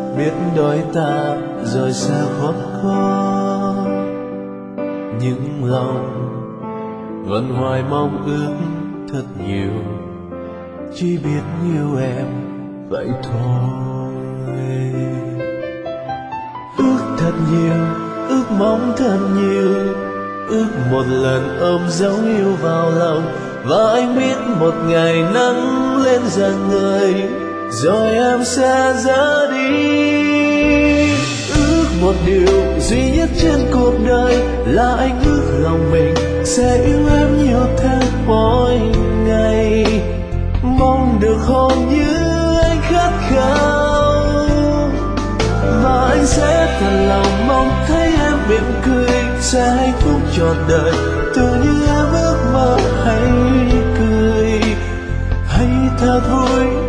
biết đôi ta rồi sẽ khốn khó, nhưng lòng vẫn hoài mong ước thật nhiều, chỉ biết yêu em vậy thôi. Ước thật nhiều, ước mong thật nhiều, ước một lần ôm dấu yêu vào lòng, và anh biết một ngày nắng lên dần người rồi em sẽ ra đi. Ước một điều duy nhất trên cuộc đời là anh ước lòng mình sẽ yêu em nhiều thêm mỗi ngày, mong được hôn như anh khát khao, và anh sẽ thật lòng mong thấy em mỉm cười, sẽ hạnh phúc trọn đời tưởng như em ước mơ. Hãy cười, hãy thật vui